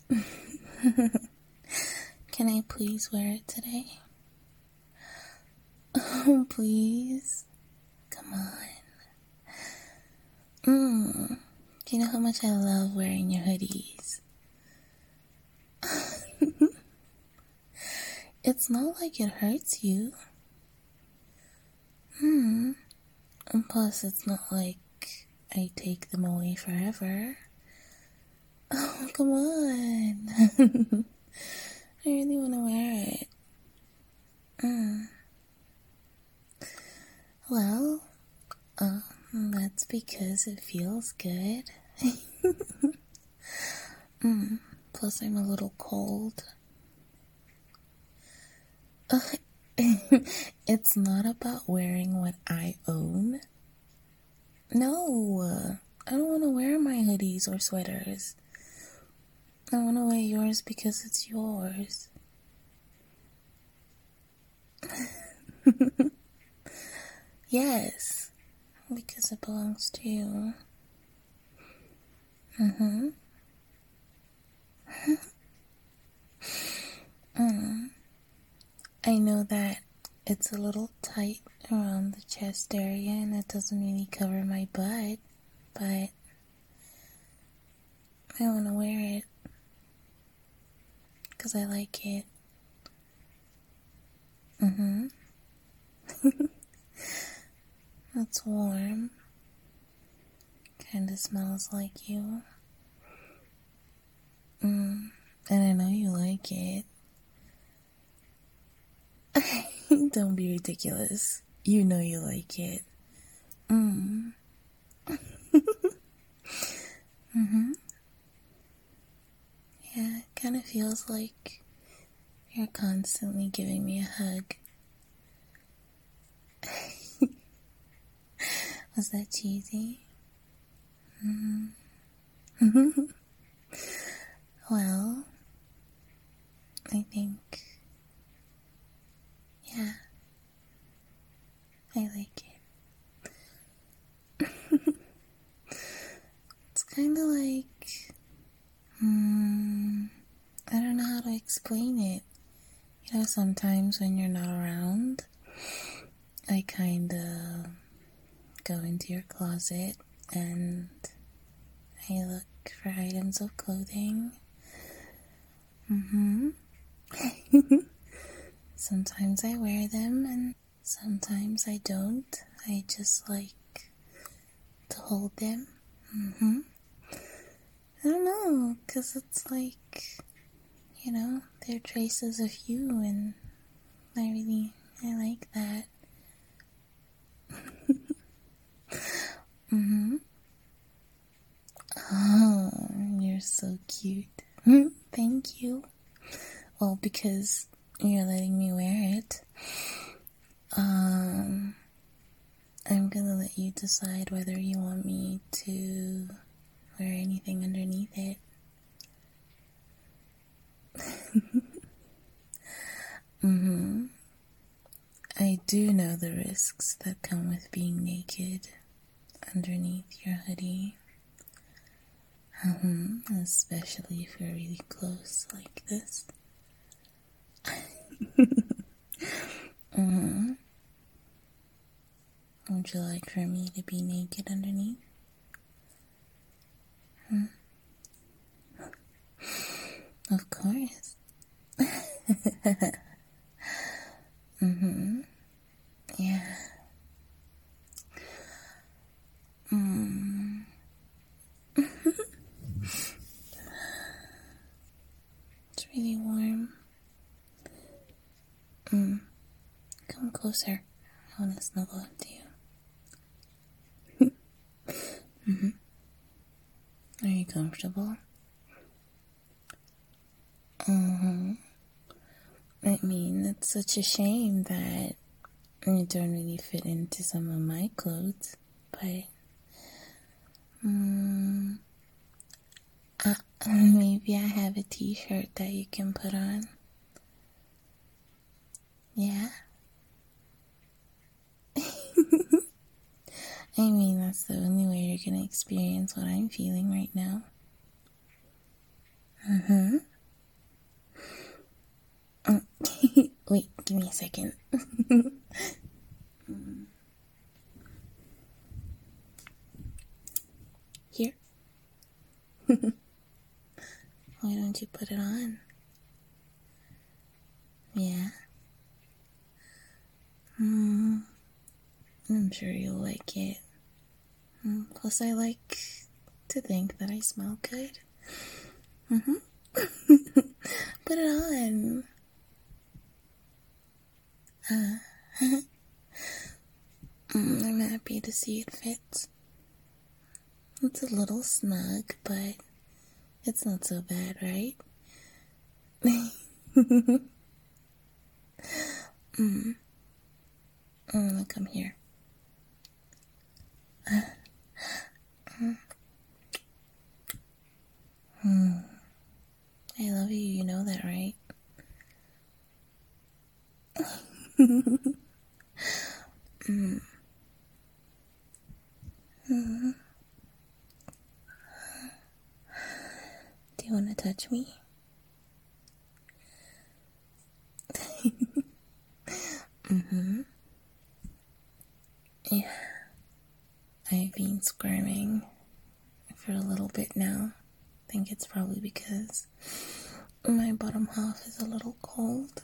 Can I please wear it today? Oh, please. Come on. Do you know how much I love wearing your hoodies? It's not like it hurts you. And plus, it's not like I take them away forever. Oh, come on. I really want to wear it. Well, that's because it feels good. Plus, I'm a little cold. It's not about wearing what I own. No, I don't want to wear my hoodies or sweaters. I want to wear yours because it's yours. Yes, because it belongs to you. I know that it's a little tight around the chest area and it doesn't really cover my butt, but I want to wear it because I like it. It's warm. Kinda smells like you. And I know you like it. Don't be ridiculous. You know you like it. Yeah, it kind of feels like you're constantly giving me a hug. Was that cheesy? Well, I think, yeah, I like it. It's kind of like, I don't know how to explain it. You know, sometimes when you're not around, I kind of go into your closet and I look for items of clothing. Sometimes I wear them and sometimes I don't. I just like to hold them. I don't know, because it's like, you know, they're traces of you and I like that. Oh, you're so cute. Thank you. Well, because you're letting me wear it, I'm gonna let you decide whether you want me to wear anything underneath it. I do know the risks that come with being naked underneath your hoodie. Especially if you're really close like this. Would you like for me to be naked underneath? Of course. Yeah. It's really warm. Come closer. I want to snuggle up to you. Are you comfortable? I mean, it's such a shame that you don't really fit into some of my clothes, but maybe I have a t-shirt that you can put on. Yeah? I mean, that's the only way you're gonna experience what I'm feeling right now. a second. Here. Why don't you put it on? Yeah. I'm sure you'll like it. Plus, I like to think that I smell good. Put it on. I'm happy to see it fits. It's a little snug, but it's not so bad, right? Come here. I love you, you know that, right? Do you want to touch me? Yeah. I've been squirming for a little bit now. I think it's probably because my bottom half is a little cold.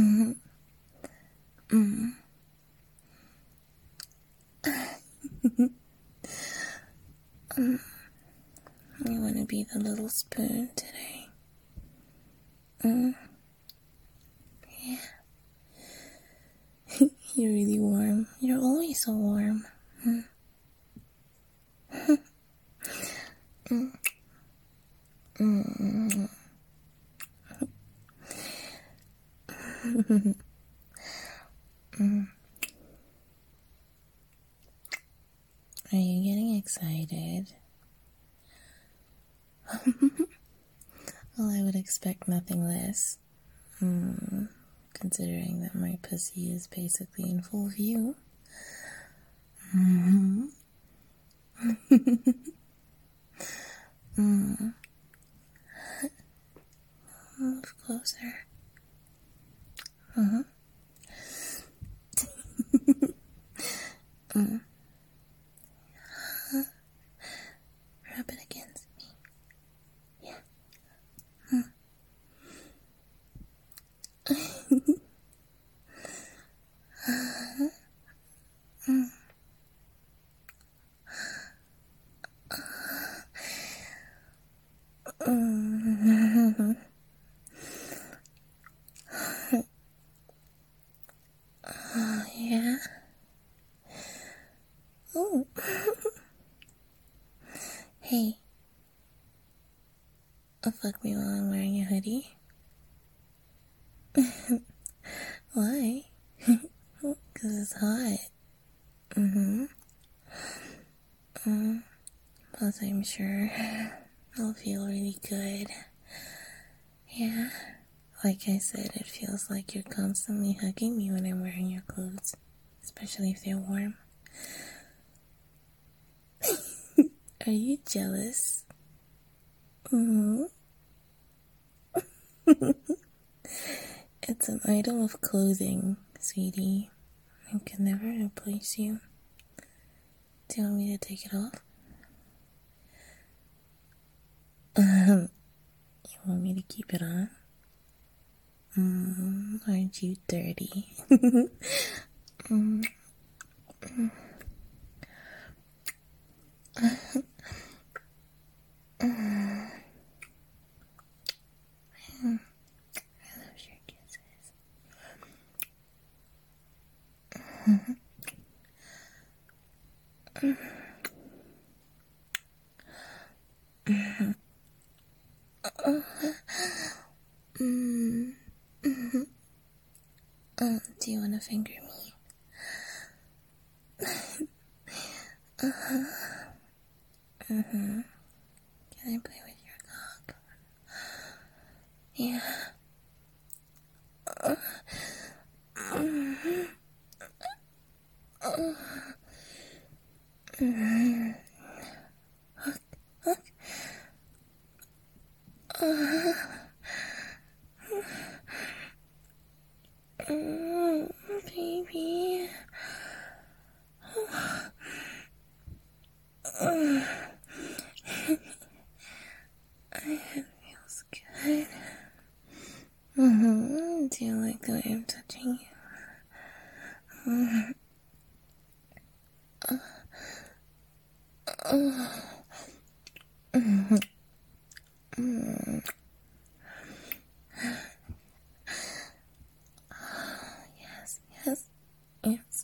I want to be the little spoon today. Yeah. You're really warm. You're always so warm. Are you getting excited? Well, I would expect nothing less. Considering that my pussy is basically in full view. Move closer. Rub it against me. Yeah. Yeah. Oh. Hey. Fuck me while I'm wearing a hoodie. Why? Because it's hot. Plus, I'm sure I'll feel really good. Yeah. Like I said, it feels like you're constantly hugging me when I'm wearing your clothes. Especially if they're warm. Are you jealous? It's an item of clothing, sweetie. I can never replace you. Do you want me to take it off? You want me to keep it on? Aren't you dirty? I love your kisses. Do you want to finger me? Can I play with your cock? Yeah. baby. It feels good. Do you like the way I'm touching you? Yes, yes, yes.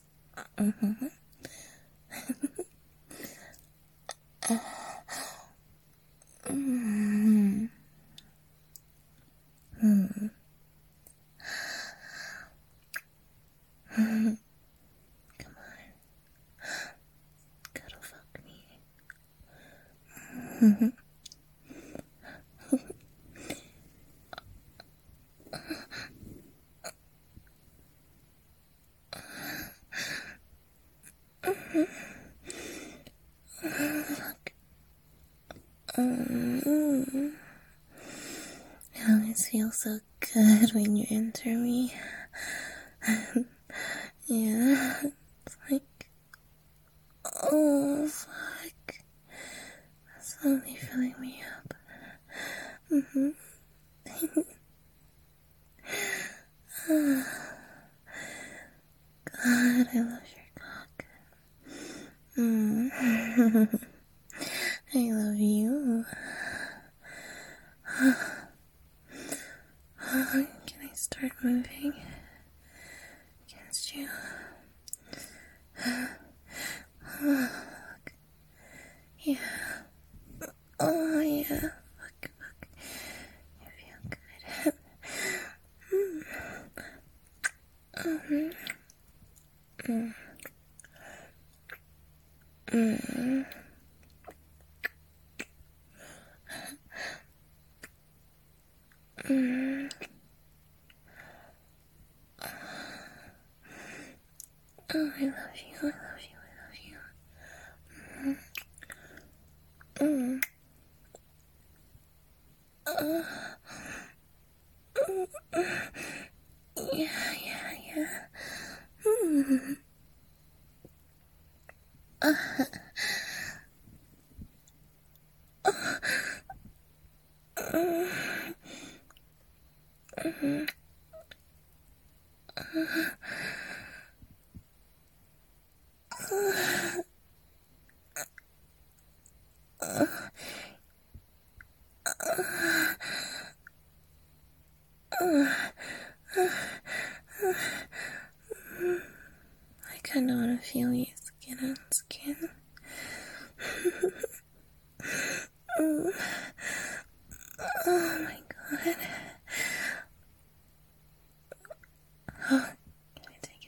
Come on, cuddle fuck me. It always feels so good when you enter me. Yeah, it's like, oh fuck, slowly filling me up. God, I love your cock. I love you. Can I start moving against you? Yeah. Oh, yeah. Fuck. You feel good. Oh, I love you. Yeah. I kind of want to feel you skin on skin. Oh my god. Oh, can I take it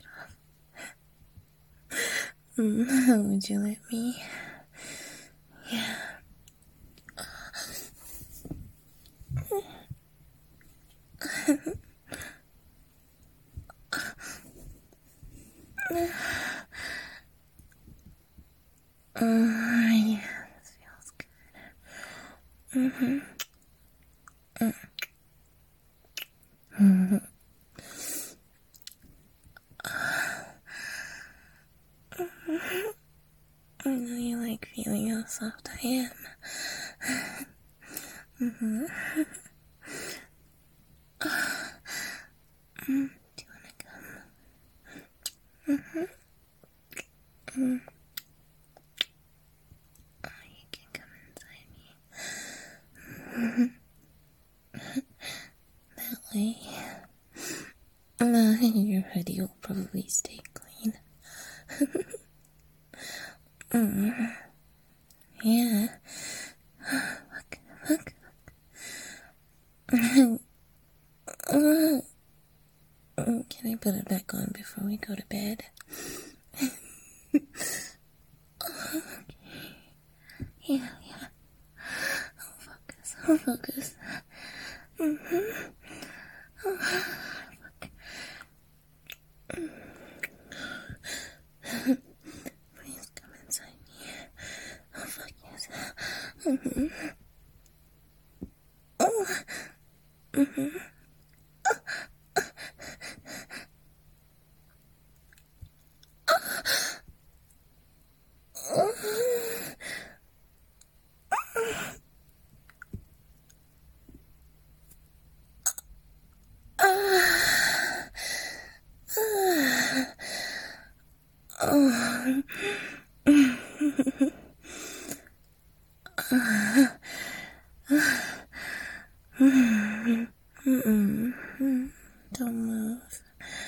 off? Would you let me? Yeah. Yeah, this feels good. I know you like feeling how soft I am. Do you wanna come? Oh, you can come inside me. That way, your hoodie will probably stay clean. Yeah. Look. Can I put it back on before we go to bed? Yeah. I'll focus. Please come inside me. Oh, fuck yes. Don't move.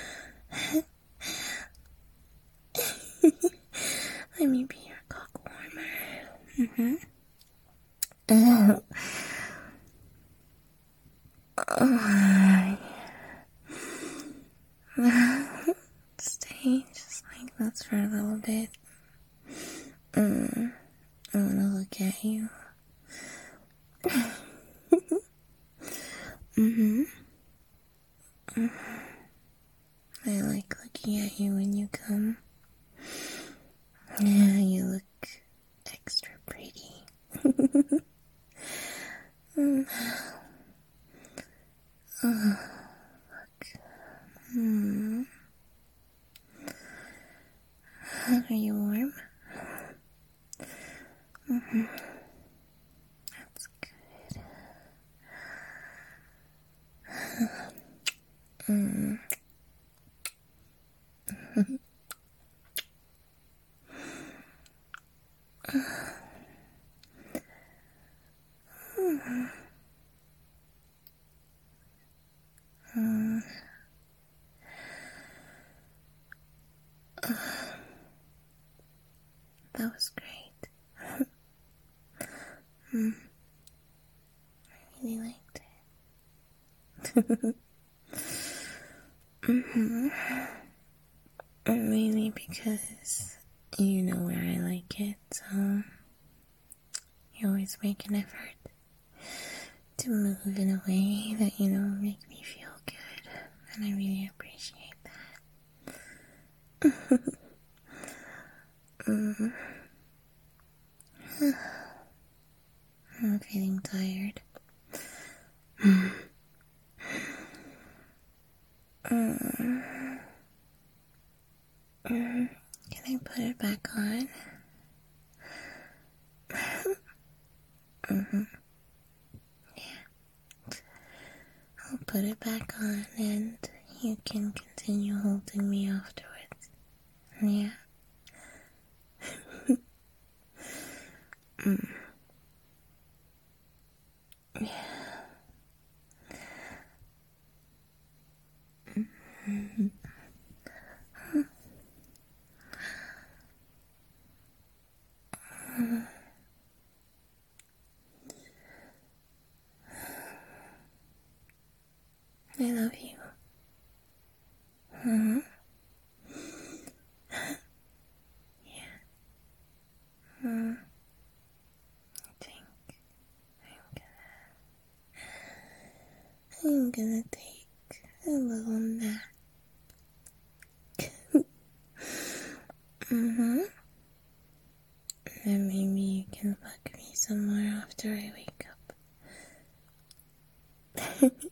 Let me be your cock warmer. Stay just like that for a little bit. I wanna look at you. I like looking at you when you come. Yeah, you look extra pretty. Look. Are you warm? That's good. That was great. I really liked it. Mainly because you know where I like it, so you always make an effort to move in a way that you know make me feel good, and I really appreciate that. I'm feeling tired. Can I put it back on? I'll put it back on and you can continue holding me afterwards. Yeah. I love you. I think I'm gonna take a little nap. And maybe you can fuck me some more after I wake up.